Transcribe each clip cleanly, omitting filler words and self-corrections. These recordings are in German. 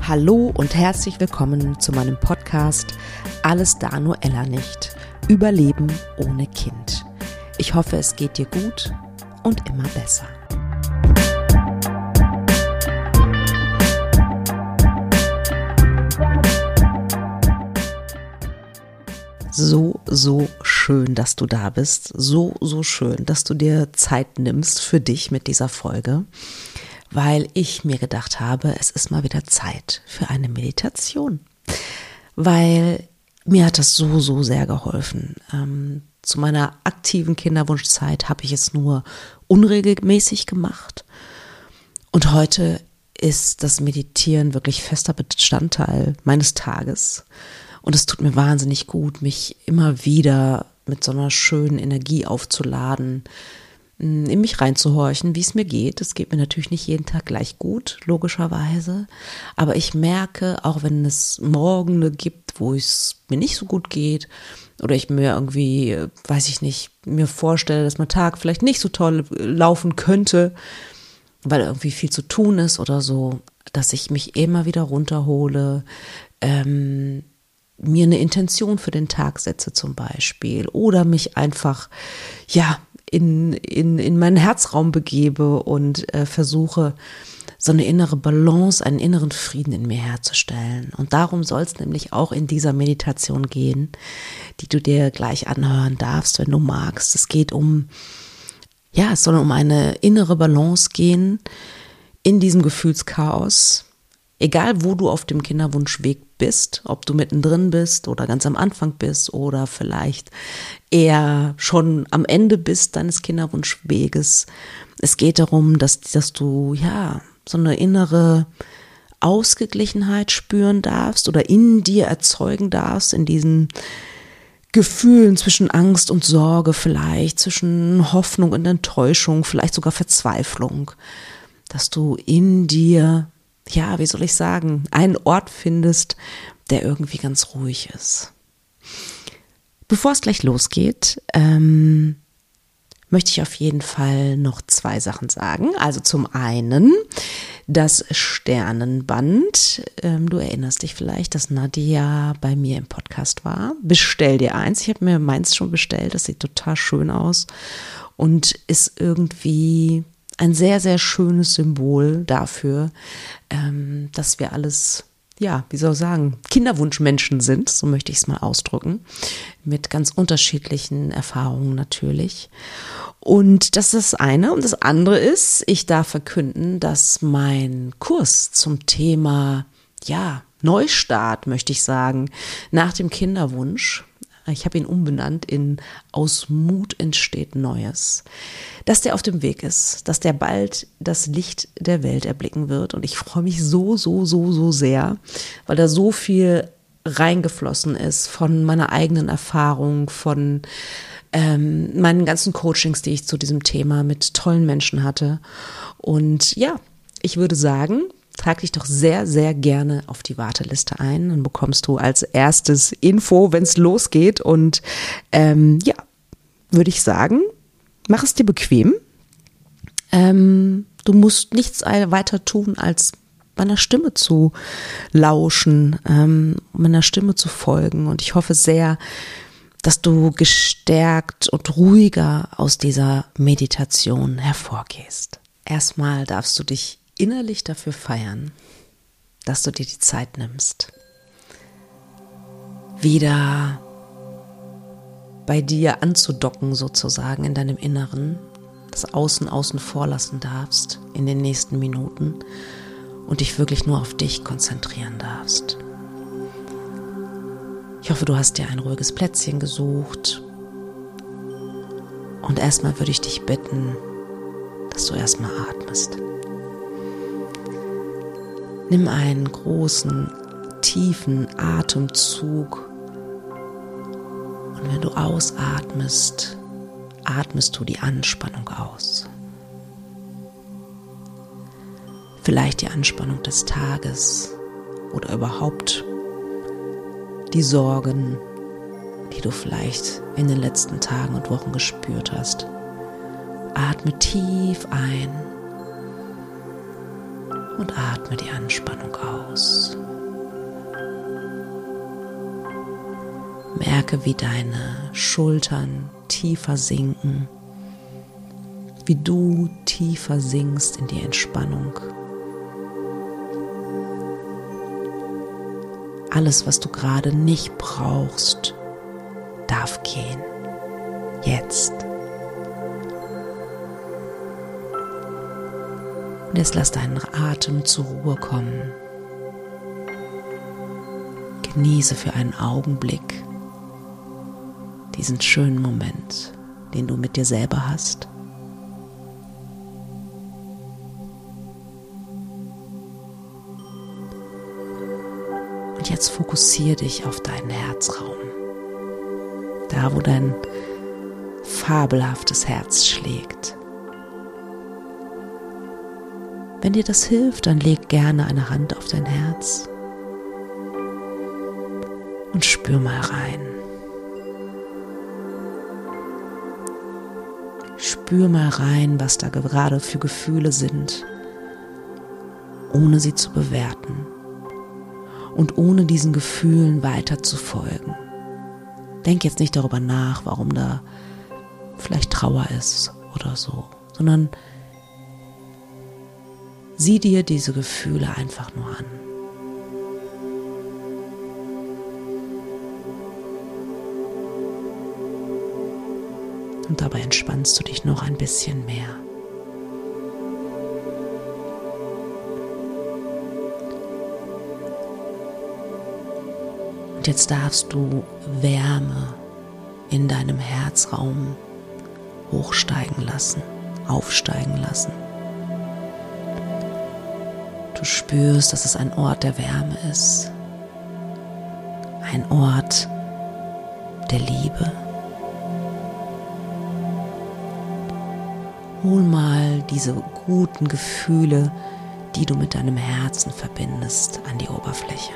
Hallo und herzlich willkommen zu meinem Podcast Alles da nur Ella nicht. Überleben ohne Kind. Ich hoffe, es geht dir gut und immer besser. So schön, dass du da bist. So schön, dass du dir Zeit nimmst für dich mit dieser Folge, weil ich mir gedacht habe, es ist mal wieder Zeit für eine Meditation, weil mir hat das so sehr geholfen. Zu meiner aktiven Kinderwunschzeit habe ich es nur unregelmäßig gemacht und heute ist das Meditieren wirklich fester Bestandteil meines Tages und es tut mir wahnsinnig gut, mich immer wieder mit so einer schönen Energie aufzuladen, in mich reinzuhorchen, wie es mir geht. Es geht mir natürlich nicht jeden Tag gleich gut, logischerweise. Aber ich merke, auch wenn es Morgende gibt, wo es mir nicht so gut geht oder ich mir irgendwie, weiß ich nicht, mir vorstelle, dass mein Tag vielleicht nicht so toll laufen könnte, weil irgendwie viel zu tun ist oder so, dass ich mich immer wieder runterhole, mir eine Intention für den Tag setze zum Beispiel oder mich einfach, in meinen Herzraum begebe und versuche, so eine innere Balance, einen inneren Frieden in mir herzustellen. Und darum soll es nämlich auch in dieser Meditation gehen, die du dir gleich anhören darfst, wenn du magst. Es soll um eine innere Balance gehen in diesem Gefühlschaos. Egal, wo du auf dem Kinderwunschweg bist, ob du mittendrin bist oder ganz am Anfang bist oder vielleicht eher schon am Ende bist deines Kinderwunschweges. Es geht darum, dass du so eine innere Ausgeglichenheit spüren darfst oder in dir erzeugen darfst, in diesen Gefühlen zwischen Angst und Sorge vielleicht, zwischen Hoffnung und Enttäuschung, vielleicht sogar Verzweiflung, dass du in dir einen Ort findest, der irgendwie ganz ruhig ist. Bevor es gleich losgeht, möchte ich auf jeden Fall noch 2 Sachen sagen. Also zum einen das Sternenband. Du erinnerst dich vielleicht, dass Nadia bei mir im Podcast war. Bestell dir eins. Ich habe mir meins schon bestellt. Das sieht total schön aus und ist irgendwie ein sehr, sehr schönes Symbol dafür, dass wir alles, Kinderwunschmenschen sind, so möchte ich es mal ausdrücken, mit ganz unterschiedlichen Erfahrungen natürlich. Und das ist das eine. Und das andere ist, ich darf verkünden, dass mein Kurs zum Thema, Neustart, möchte ich sagen, nach dem Kinderwunsch, ich habe ihn umbenannt in Aus Mut entsteht Neues, dass der auf dem Weg ist, dass der bald das Licht der Welt erblicken wird. Und ich freue mich so sehr, weil da so viel reingeflossen ist von meiner eigenen Erfahrung, von meinen ganzen Coachings, die ich zu diesem Thema mit tollen Menschen hatte. Und ich würde sagen, trag dich doch sehr, sehr gerne auf die Warteliste ein. Dann bekommst du als erstes Info, wenn es losgeht. Und würde ich sagen, mach es dir bequem. Du musst nichts weiter tun, als meiner Stimme zu lauschen, meiner Stimme zu folgen. Und ich hoffe sehr, dass du gestärkt und ruhiger aus dieser Meditation hervorgehst. Erstmal darfst du dich innerlich dafür feiern, dass du dir die Zeit nimmst, wieder bei dir anzudocken sozusagen in deinem Inneren, das Außen vor lassen darfst in den nächsten Minuten und dich wirklich nur auf dich konzentrieren darfst. Ich hoffe, du hast dir ein ruhiges Plätzchen gesucht und erstmal würde ich dich bitten, dass du erstmal atmest. Nimm einen großen, tiefen Atemzug und wenn du ausatmest, atmest du die Anspannung aus. Vielleicht die Anspannung des Tages oder überhaupt die Sorgen, die du vielleicht in den letzten Tagen und Wochen gespürt hast. Atme tief ein und atme die Anspannung aus. Merke, wie deine Schultern tiefer sinken, wie du tiefer sinkst in die Entspannung. Alles, was du gerade nicht brauchst, darf gehen. Jetzt. Und jetzt lass deinen Atem zur Ruhe kommen. Genieße für einen Augenblick diesen schönen Moment, den du mit dir selber hast. Und jetzt fokussiere dich auf deinen Herzraum. Da, wo dein fabelhaftes Herz schlägt. Wenn dir das hilft, dann leg gerne eine Hand auf dein Herz und spür mal rein. Spür mal rein, was da gerade für Gefühle sind, ohne sie zu bewerten und ohne diesen Gefühlen weiter zu folgen. Denk jetzt nicht darüber nach, warum da vielleicht Trauer ist oder so, sondern sieh dir diese Gefühle einfach nur an. Und dabei entspannst du dich noch ein bisschen mehr. Und jetzt darfst du Wärme in deinem Herzraum hochsteigen lassen, aufsteigen lassen. Du spürst, dass es ein Ort der Wärme ist, ein Ort der Liebe. Hol mal diese guten Gefühle, die du mit deinem Herzen verbindest, an die Oberfläche.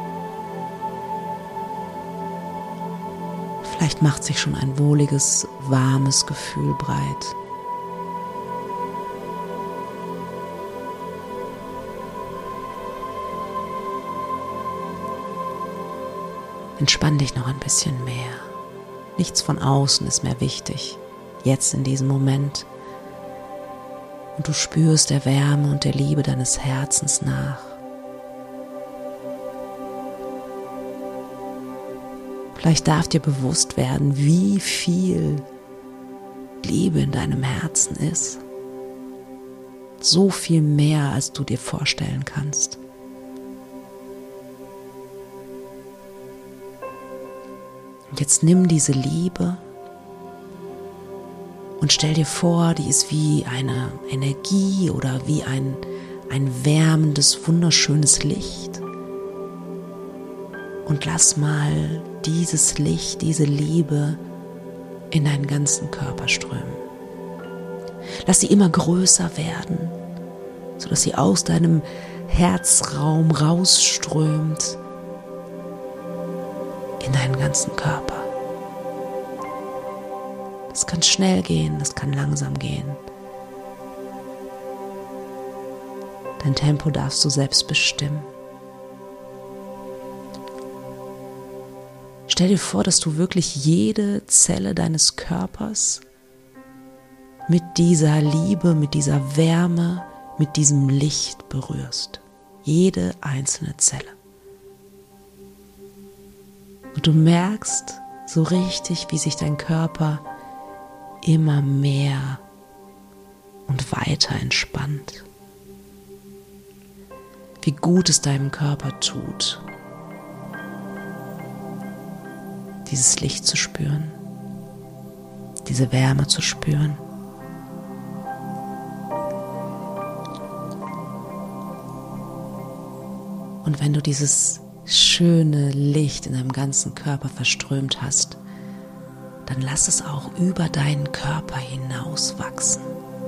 Vielleicht macht sich schon ein wohliges, warmes Gefühl breit. Entspann dich noch ein bisschen mehr. Nichts von außen ist mehr wichtig, jetzt in diesem Moment. Und du spürst der Wärme und der Liebe deines Herzens nach. Vielleicht darf dir bewusst werden, wie viel Liebe in deinem Herzen ist. So viel mehr, als du dir vorstellen kannst. Und jetzt nimm diese Liebe und stell dir vor, die ist wie eine Energie oder wie ein wärmendes, wunderschönes Licht. Und lass mal dieses Licht, diese Liebe in deinen ganzen Körper strömen. Lass sie immer größer werden, sodass sie aus deinem Herzraum rausströmt in deinen ganzen Körper. Das kann schnell gehen, das kann langsam gehen. Dein Tempo darfst du selbst bestimmen. Stell dir vor, dass du wirklich jede Zelle deines Körpers mit dieser Liebe, mit dieser Wärme, mit diesem Licht berührst. Jede einzelne Zelle. Und du merkst so richtig, wie sich dein Körper immer mehr und weiter entspannt. Wie gut es deinem Körper tut, dieses Licht zu spüren, diese Wärme zu spüren. Und wenn du dieses schöne Licht in deinem ganzen Körper verströmt hast, dann lass es auch über deinen Körper hinaus wachsen.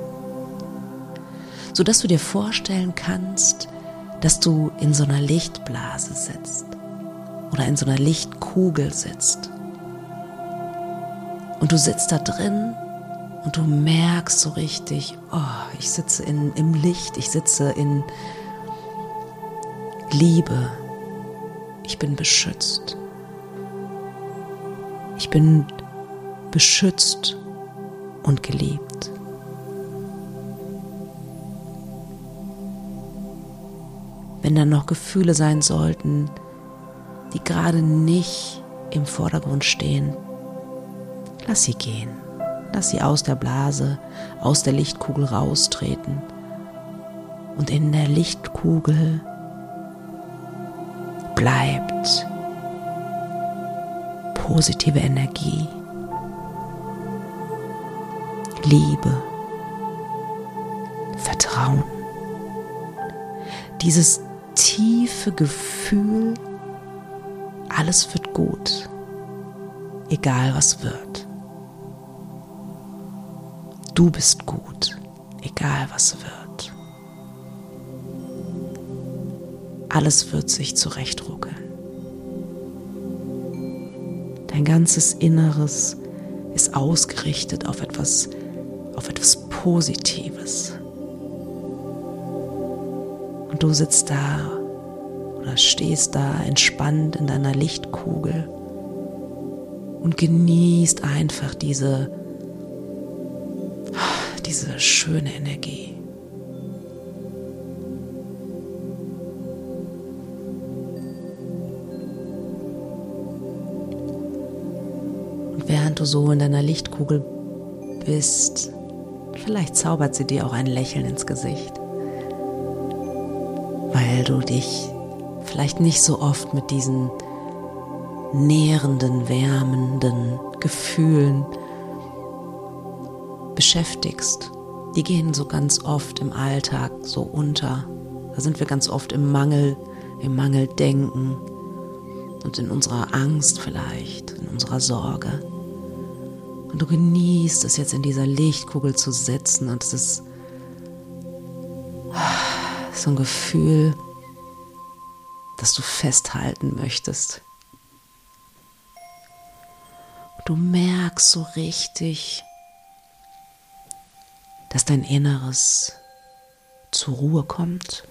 Sodass du dir vorstellen kannst, dass du in so einer Lichtblase sitzt oder in so einer Lichtkugel sitzt. Und du sitzt da drin und du merkst so richtig, oh, ich sitze im Licht, ich sitze in Liebe, ich bin beschützt. Ich bin beschützt und geliebt. Wenn dann noch Gefühle sein sollten, die gerade nicht im Vordergrund stehen, lass sie gehen. Lass sie aus der Blase, aus der Lichtkugel raustreten. Und in der Lichtkugel bleibt positive Energie, Liebe, Vertrauen. Dieses tiefe Gefühl, alles wird gut, egal was wird. Du bist gut, egal was wird. Alles wird sich zurechtruckeln. Dein ganzes Inneres ist ausgerichtet auf etwas Positives. Und du sitzt da oder stehst da entspannt in deiner Lichtkugel und genießt einfach diese schöne Energie. Und während du so in deiner Lichtkugel bist, vielleicht zaubert sie dir auch ein Lächeln ins Gesicht, weil du dich vielleicht nicht so oft mit diesen nährenden, wärmenden Gefühlen beschäftigst. Die gehen so ganz oft im Alltag so unter. Da sind wir ganz oft im Mangeldenken und in unserer Angst vielleicht, in unserer Sorge. Und du genießt es jetzt in dieser Lichtkugel zu sitzen und es ist so ein Gefühl, das du festhalten möchtest. Du merkst so richtig, dass dein Inneres zur Ruhe kommt,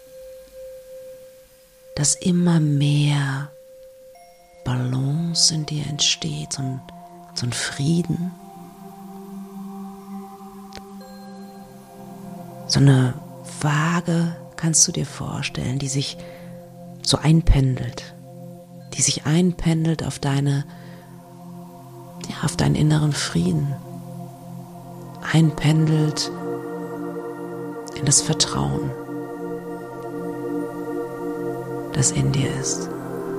dass immer mehr Balance in dir entsteht, so ein Frieden, so eine Waage kannst du dir vorstellen, die sich so einpendelt, auf deinen inneren Frieden, einpendelt in das Vertrauen, das in dir ist.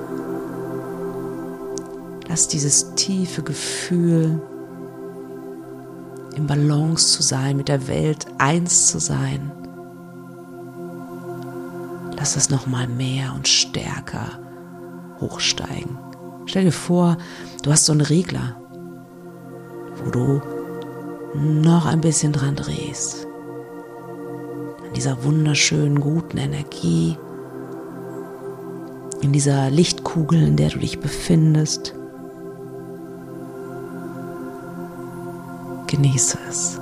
Lass dieses tiefe Gefühl, im Balance zu sein, mit der Welt eins zu sein, lass es nochmal mehr und stärker hochsteigen. Stell dir vor, du hast so einen Regler, wo du noch ein bisschen dran drehst. An dieser wunderschönen, guten Energie, in dieser Lichtkugel, in der du dich befindest. Genieße es.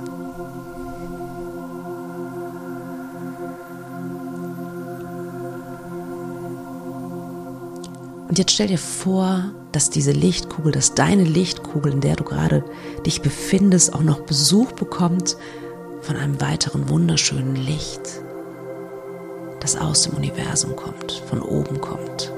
Und jetzt stell dir vor, dass diese Lichtkugel, dass deine Lichtkugel, in der du gerade dich befindest, auch noch Besuch bekommt von einem weiteren wunderschönen Licht, das aus dem Universum kommt, von oben kommt.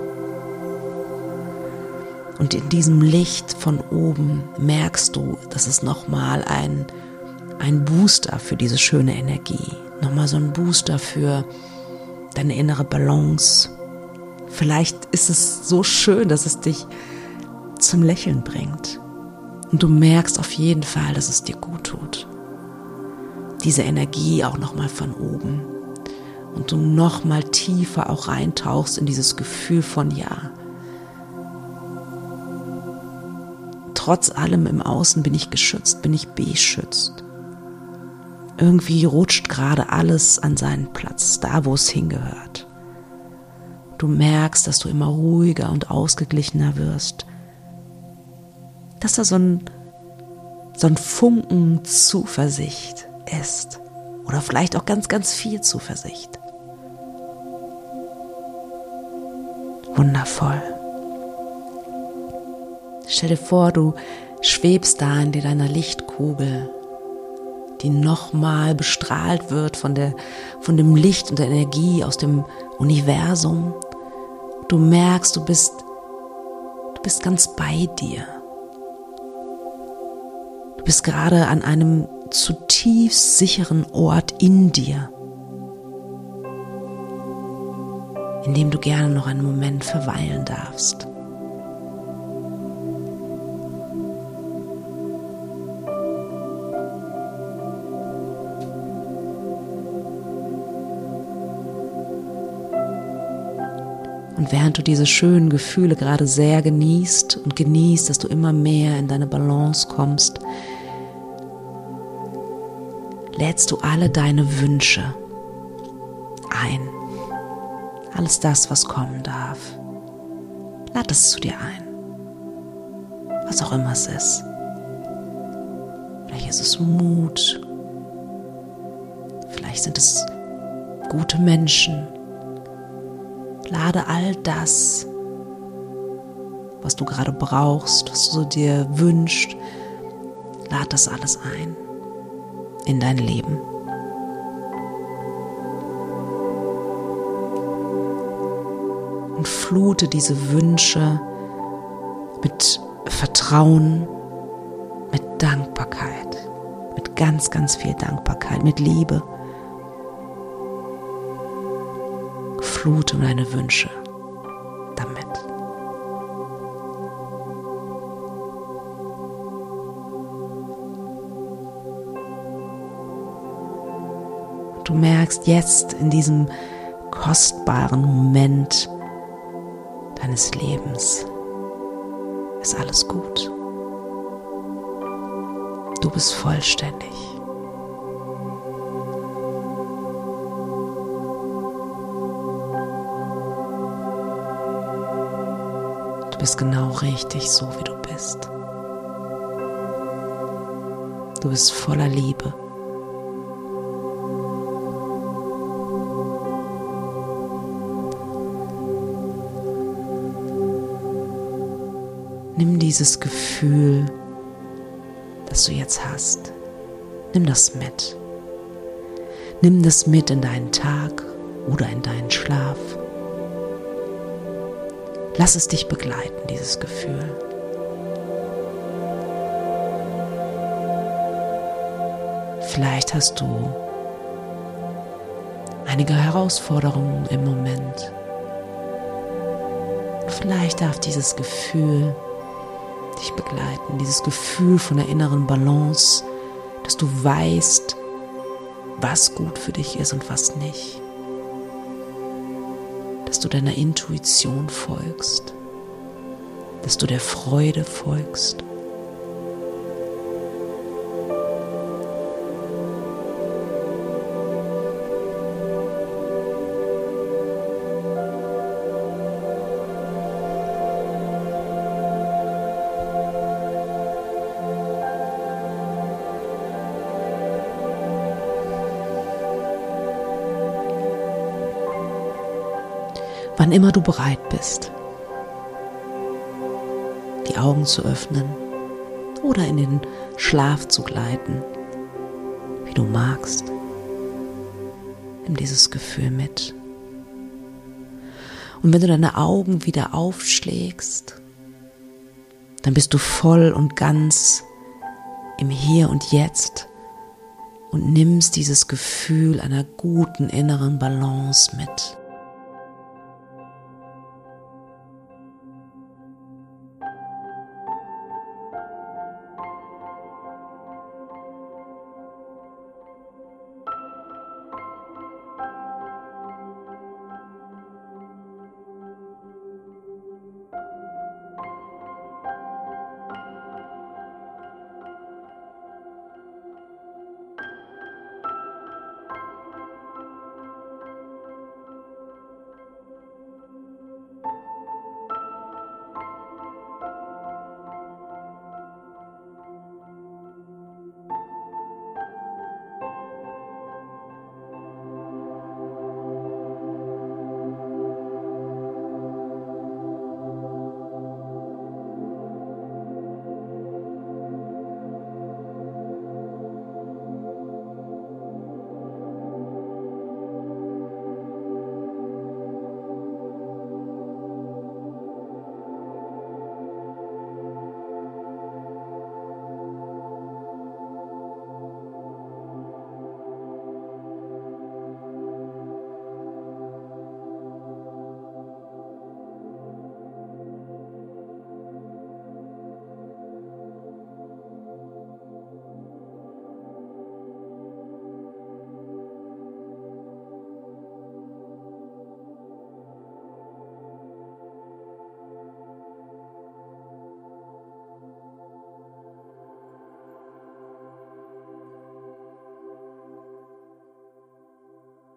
Und in diesem Licht von oben merkst du, dass es nochmal ein Booster für diese schöne Energie, nochmal so ein Booster für deine innere Balance. Vielleicht ist es so schön, dass es dich zum Lächeln bringt. Und du merkst auf jeden Fall, dass es dir gut tut. Diese Energie auch nochmal von oben. Und du nochmal tiefer auch reintauchst in dieses Gefühl von ja. Trotz allem im Außen bin ich geschützt, bin ich beschützt. Irgendwie rutscht gerade alles an seinen Platz, da wo es hingehört. Du merkst, dass du immer ruhiger und ausgeglichener wirst. Dass da so ein Funken Zuversicht ist. Oder vielleicht auch ganz, ganz viel Zuversicht. Wundervoll. Stell dir vor, du schwebst da in deiner Lichtkugel, die nochmal bestrahlt wird von dem Licht und der Energie aus dem Universum. Du merkst, du bist ganz bei dir. Du bist gerade an einem zutiefst sicheren Ort in dir, in dem du gerne noch einen Moment verweilen darfst. Und während du diese schönen Gefühle gerade sehr genießt, dass du immer mehr in deine Balance kommst, lädst du alle deine Wünsche ein. Alles das, was kommen darf. Lad es zu dir ein. Was auch immer es ist. Vielleicht ist es Mut. Vielleicht sind es gute Menschen. Lade all das, was du gerade brauchst, was du dir wünschst, lade das alles ein in dein Leben. Und flute diese Wünsche mit Vertrauen, mit Dankbarkeit, mit ganz, ganz viel Dankbarkeit, mit Liebe. Flute deine Wünsche damit. Du merkst jetzt in diesem kostbaren Moment deines Lebens, ist alles gut. Du bist vollständig. Du bist genau richtig, so wie du bist. Du bist voller Liebe. Nimm dieses Gefühl, das du jetzt hast, nimm das mit. Nimm das mit in deinen Tag oder in deinen Schlaf. Lass es dich begleiten, dieses Gefühl. Vielleicht hast du einige Herausforderungen im Moment. Vielleicht darf dieses Gefühl dich begleiten, dieses Gefühl von der inneren Balance, dass du weißt, was gut für dich ist und was nicht. Dass du deiner Intuition folgst, dass du der Freude folgst. Wann immer du bereit bist, die Augen zu öffnen oder in den Schlaf zu gleiten, wie du magst, nimm dieses Gefühl mit. Und wenn du deine Augen wieder aufschlägst, dann bist du voll und ganz im Hier und Jetzt und nimmst dieses Gefühl einer guten inneren Balance mit.